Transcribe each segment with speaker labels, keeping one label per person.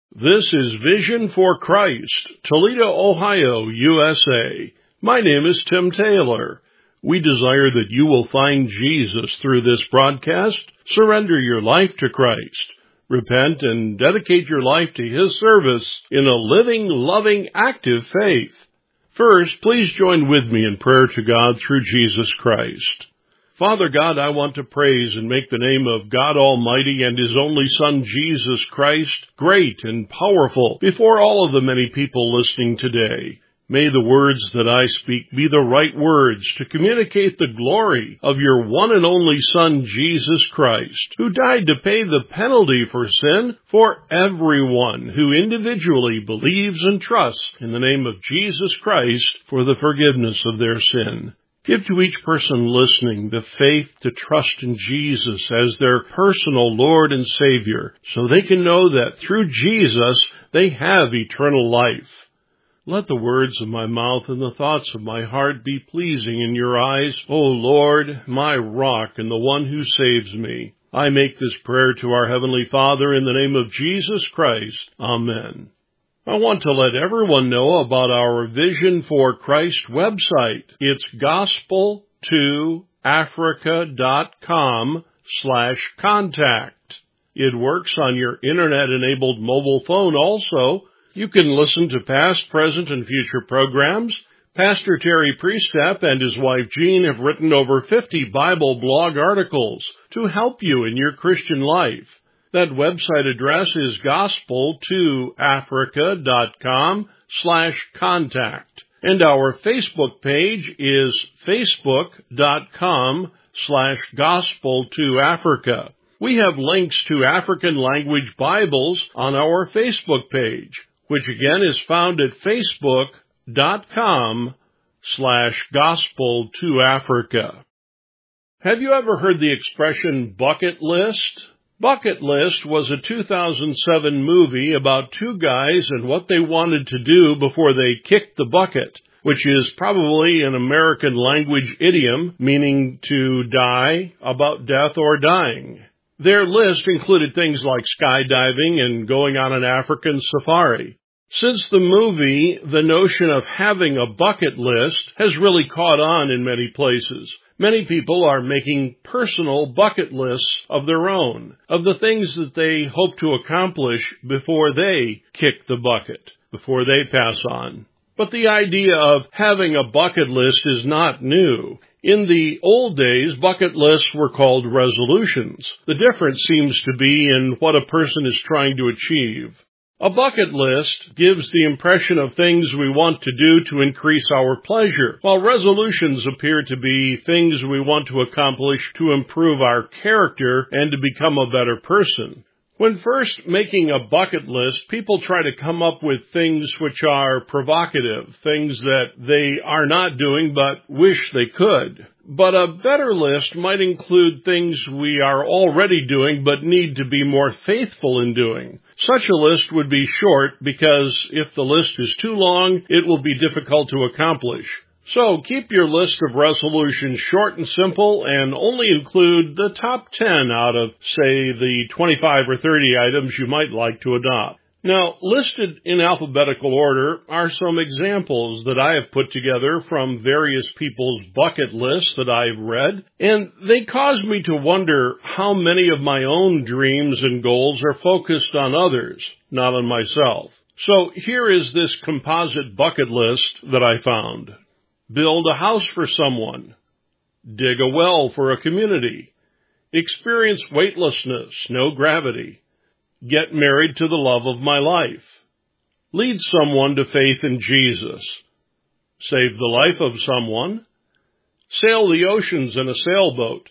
Speaker 1: This is Vision for Christ, Toledo, Ohio, USA. My name is Tim Taylor. We desire that you will find Jesus through this broadcast, surrender your life to Christ, repent, and dedicate your life to His service in a living, loving, active faith. First, please join with me in prayer to God through Jesus Christ. Father God, I want to praise and make the name of God Almighty and His only Son, Jesus Christ, great and powerful before all of the many people listening today. May the words that I speak be the right words to communicate the glory of your one and only Son, Jesus Christ, who died to pay the penalty for sin for everyone who individually believes and trusts in the name of Jesus Christ for the forgiveness of their sin. Give to each person listening the faith to trust in Jesus as their personal Lord and Savior, so they can know that through Jesus they have eternal life. Let the words of my mouth and the thoughts of my heart be pleasing in your eyes, O Lord, my rock and the one who saves me. I make this prayer to our Heavenly Father in the name of Jesus Christ. Amen. I want to let everyone know about our Vision for Christ website. It's gospel2africa.com/contact. It works on your internet-enabled mobile phone also. You can listen to past, present, and future programs. Pastor Terry Priestap and his wife Jean have written over 50 Bible blog articles to help you in your Christian life. That website address is gospel2africa.com/contact. And our Facebook page is facebook.com/gospel2africa. We have links to African language Bibles on our Facebook page, which again is found at facebook.com/gospel2africa. Have you ever heard the expression bucket list? Bucket List was a 2007 movie about two guys and what they wanted to do before they kicked the bucket, which is probably an American language idiom meaning to die, about death or dying. Their list included things like skydiving and going on an African safari. Since the movie, the notion of having a bucket list has really caught on in many places. Many people are making personal bucket lists of their own, of the things that they hope to accomplish before they kick the bucket, before they pass on. But the idea of having a bucket list is not new. In the old days, bucket lists were called resolutions. The difference seems to be in what a person is trying to achieve. A bucket list gives the impression of things we want to do to increase our pleasure, while resolutions appear to be things we want to accomplish to improve our character and to become a better person. When first making a bucket list, people try to come up with things which are provocative, things that they are not doing but wish they could. But a better list might include things we are already doing but need to be more faithful in doing. Such a list would be short because if the list is too long, it will be difficult to accomplish. So keep your list of resolutions short and simple and only include the top 10 out of, say, the 25 or 30 items you might like to adopt. Now, listed in alphabetical order are some examples that I have put together from various people's bucket lists that I've read, and they cause me to wonder how many of my own dreams and goals are focused on others, not on myself. So here is this composite bucket list that I found. Build a house for someone. Dig a well for a community. Experience weightlessness, no gravity. Get married to the love of my life. Lead someone to faith in Jesus. Save the life of someone. Sail the oceans in a sailboat.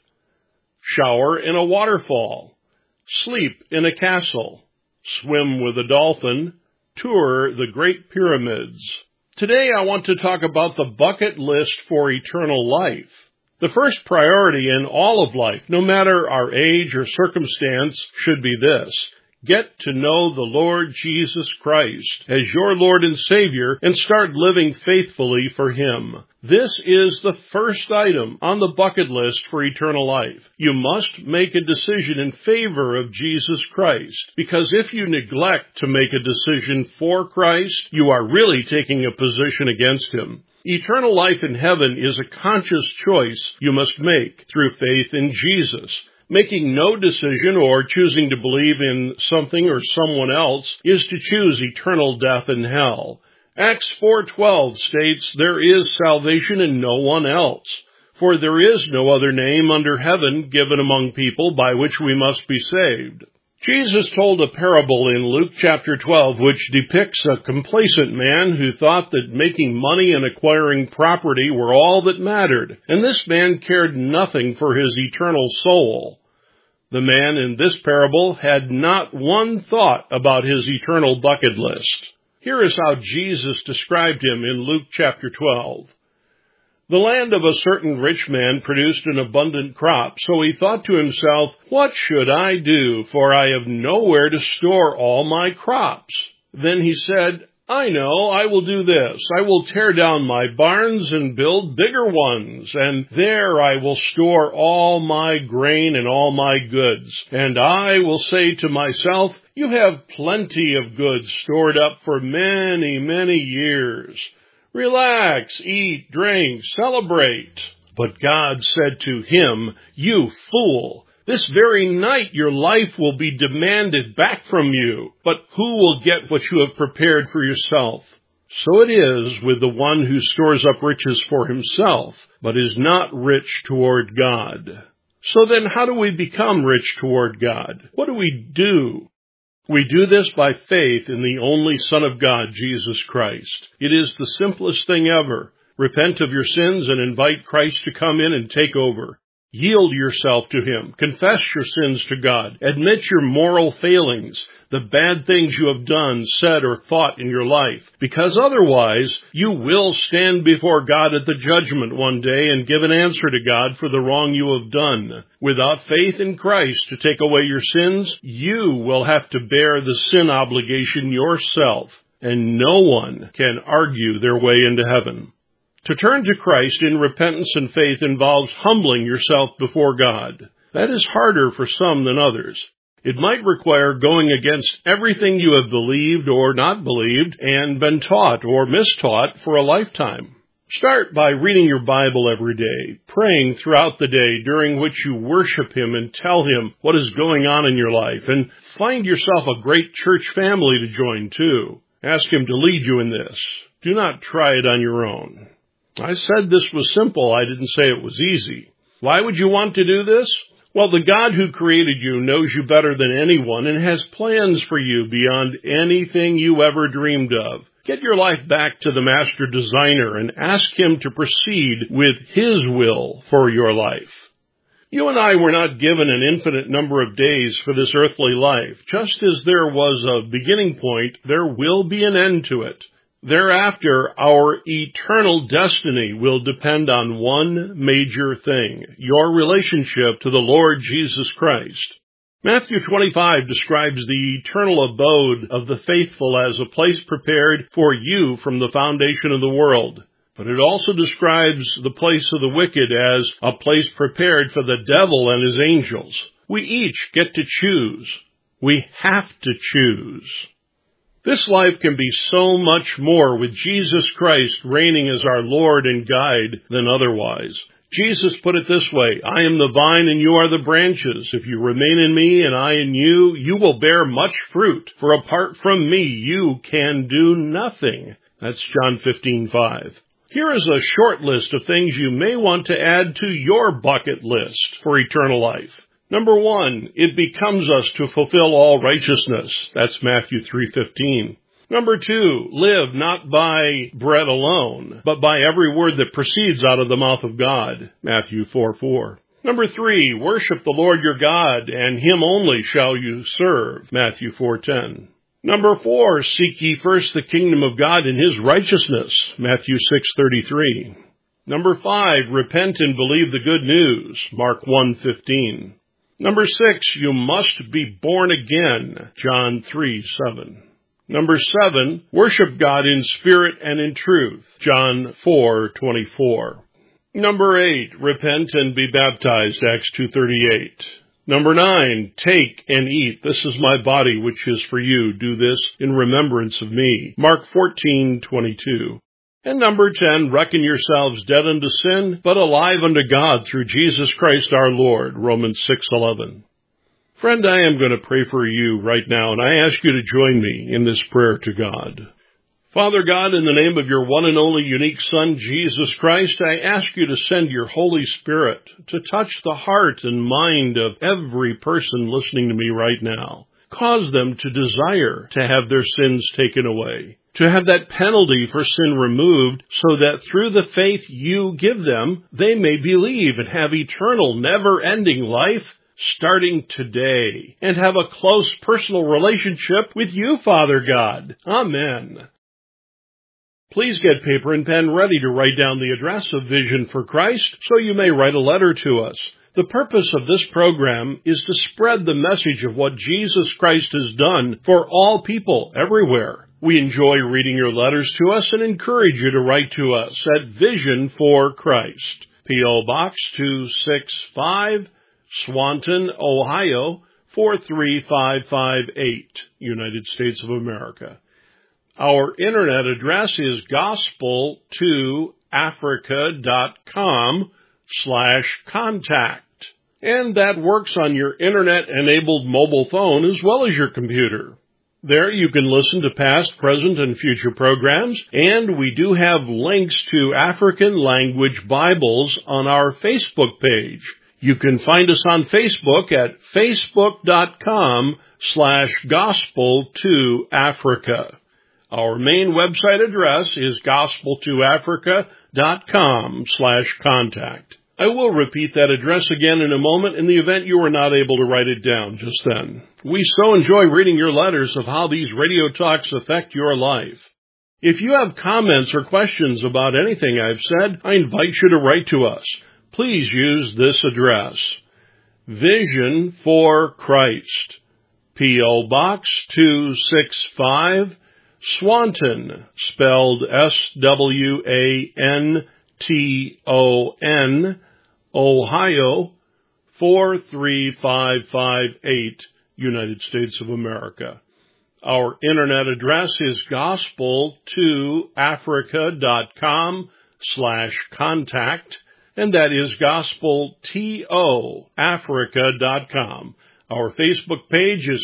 Speaker 1: Shower in a waterfall. Sleep in a castle. Swim with a dolphin. Tour the Great Pyramids. Today I want to talk about the bucket list for eternal life. The first priority in all of life, no matter our age or circumstance, should be this: Get to know the Lord Jesus Christ as your Lord and Savior and start living faithfully for Him. This is the first item on the bucket list for eternal life. You must make a decision in favor of Jesus Christ, because if you neglect to make a decision for Christ, you are really taking a position against Him. Eternal life in heaven is a conscious choice you must make through faith in Jesus. Making no decision or choosing to believe in something or someone else is to choose eternal death in hell. Acts 4:12 states, "There is salvation in no one else, for there is no other name under heaven given among people by which we must be saved." Jesus told a parable in Luke chapter 12 which depicts a complacent man who thought that making money and acquiring property were all that mattered, and this man cared nothing for his eternal soul. The man in this parable had not one thought about his eternal bucket list. Here is how Jesus described him in Luke chapter 12. The land of a certain rich man produced an abundant crop, so he thought to himself, "What should I do, for I have nowhere to store all my crops?" Then he said, "I know, I will do this. I will tear down my barns and build bigger ones, and there I will store all my grain and all my goods. And I will say to myself, you have plenty of goods stored up for many, many years. Relax, eat, drink, celebrate." But God said to him, "You fool! This very night your life will be demanded back from you. But who will get what you have prepared for yourself?" So it is with the one who stores up riches for himself, but is not rich toward God. So then how do we become rich toward God? What do we do? We do this by faith in the only Son of God, Jesus Christ. It is the simplest thing ever. Repent of your sins and invite Christ to come in and take over. Yield yourself to Him. Confess your sins to God. Admit your moral failings, the bad things you have done, said, or thought in your life, because otherwise you will stand before God at the judgment one day and give an answer to God for the wrong you have done. Without faith in Christ to take away your sins, you will have to bear the sin obligation yourself, and no one can argue their way into heaven. To turn to Christ in repentance and faith involves humbling yourself before God. That is harder for some than others. It might require going against everything you have believed or not believed and been taught or mistaught for a lifetime. Start by reading your Bible every day, praying throughout the day during which you worship Him and tell Him what is going on in your life, and find yourself a great church family to join too. Ask Him to lead you in this. Do not try it on your own. I said this was simple. I didn't say it was easy. Why would you want to do this? Well, the God who created you knows you better than anyone and has plans for you beyond anything you ever dreamed of. Get your life back to the master designer and ask Him to proceed with His will for your life. You and I were not given an infinite number of days for this earthly life. Just as there was a beginning point, there will be an end to it. Thereafter, our eternal destiny will depend on one major thing, your relationship to the Lord Jesus Christ. Matthew 25 describes the eternal abode of the faithful as a place prepared for you from the foundation of the world. But it also describes the place of the wicked as a place prepared for the devil and his angels. We each get to choose. We have to choose. This life can be so much more with Jesus Christ reigning as our Lord and guide than otherwise. Jesus put it this way, "I am the vine and you are the branches. If you remain in me and I in you, you will bear much fruit. For apart from me, you can do nothing." That's John 15:5. Here is a short list of things you may want to add to your bucket list for eternal life. Number 1, it becomes us to fulfill all righteousness. That's Matthew 3:15. Number 2, live not by bread alone, but by every word that proceeds out of the mouth of God. Matthew 4:4. Number 3, worship the Lord your God, and Him only shall you serve. Matthew 4:10. Number 4, seek ye first the kingdom of God and His righteousness. Matthew 6:33. Number 5, repent and believe the good news. Mark 1:15. Number 6, you must be born again, John 3:7. Number 7, worship God in spirit and in truth, John 4:24. Number 8, repent and be baptized, Acts 2:38. Number 9, take and eat. This is my body, which is for you. Do this in remembrance of me, Mark 14:22. And number 10, reckon yourselves dead unto sin, but alive unto God through Jesus Christ our Lord, Romans 6:11. Friend, I am going to pray for you right now, and I ask you to join me in this prayer to God. Father God, in the name of your one and only unique Son, Jesus Christ, I ask you to send your Holy Spirit to touch the heart and mind of every person listening to me right now. Cause them to desire to have their sins taken away, to have that penalty for sin removed, so that through the faith you give them, they may believe and have eternal, never-ending life starting today, and have a close personal relationship with you, Father God. Amen. Please get paper and pen ready to write down the address of Vision for Christ so you may write a letter to us. The purpose of this program is to spread the message of what Jesus Christ has done for all people everywhere. We enjoy reading your letters to us and encourage you to write to us at Vision for Christ, P.O. Box 265, Swanton, Ohio, 43558, United States of America. Our internet address is gospel2africa.com/contact. And that works on your internet-enabled mobile phone as well as your computer. There you can listen to past, present, and future programs, and we do have links to African language Bibles on our Facebook page. You can find us on Facebook at facebook.com/gospel2africa. Our main website address is gospel2africa.com/contact. I will repeat that address again in a moment in the event you are not able to write it down just then. We so enjoy reading your letters of how these radio talks affect your life. If you have comments or questions about anything I've said, I invite you to write to us. Please use this address: Vision for Christ, P.O. Box 265, Swanton, spelled SWANTON, Ohio, 43558, United States of America. Our internet address is gospel2africa.com/contact, and that is gospel2africa.com. Our Facebook page is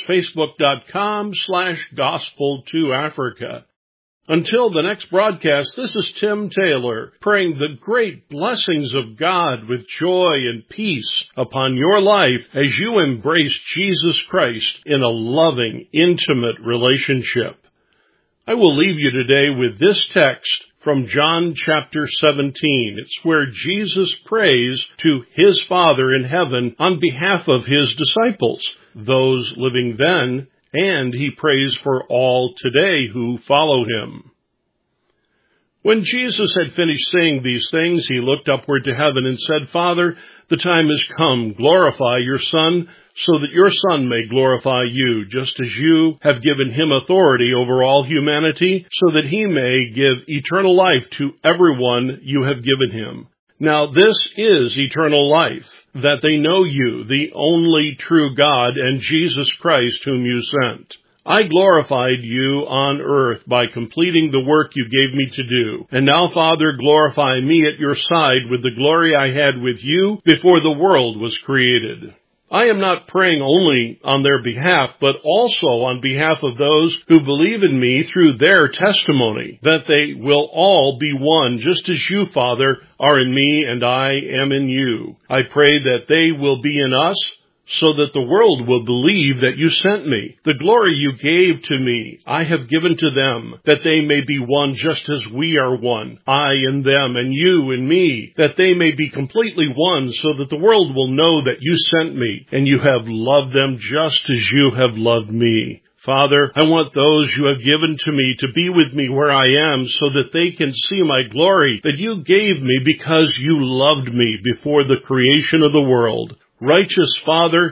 Speaker 1: facebook.com/gospel2africa. Until the next broadcast, this is Tim Taylor, praying the great blessings of God with joy and peace upon your life as you embrace Jesus Christ in a loving, intimate relationship. I will leave you today with this text from John chapter 17. It's where Jesus prays to his Father in heaven on behalf of his disciples, those living then, and he prays for all today who follow him. When Jesus had finished saying these things, he looked upward to heaven and said, Father, the time has come. Glorify your Son, so that your Son may glorify you, just as you have given him authority over all humanity, so that he may give eternal life to everyone you have given him. Now this is eternal life, that they know you, the only true God, and Jesus Christ whom you sent. I glorified you on earth by completing the work you gave me to do. And now, Father, glorify me at your side with the glory I had with you before the world was created. I am not praying only on their behalf, but also on behalf of those who believe in me through their testimony, that they will all be one, just as you, Father, are in me and I am in you. I pray that they will be in us, so that the world will believe that you sent me. The glory you gave to me, I have given to them, that they may be one just as we are one, I in them and you in me, that they may be completely one, so that the world will know that you sent me, and you have loved them just as you have loved me. Father, I want those you have given to me to be with me where I am, so that they can see my glory that you gave me because you loved me before the creation of the world. Righteous Father,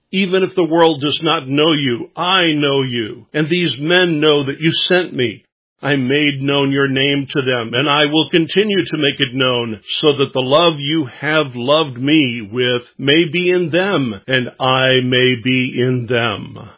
Speaker 1: Even if the world does not know you, I know you, and these men know that you sent me. I made known your name to them, and I will continue to make it known, so that the love you have loved me with may be in them, and I may be in them.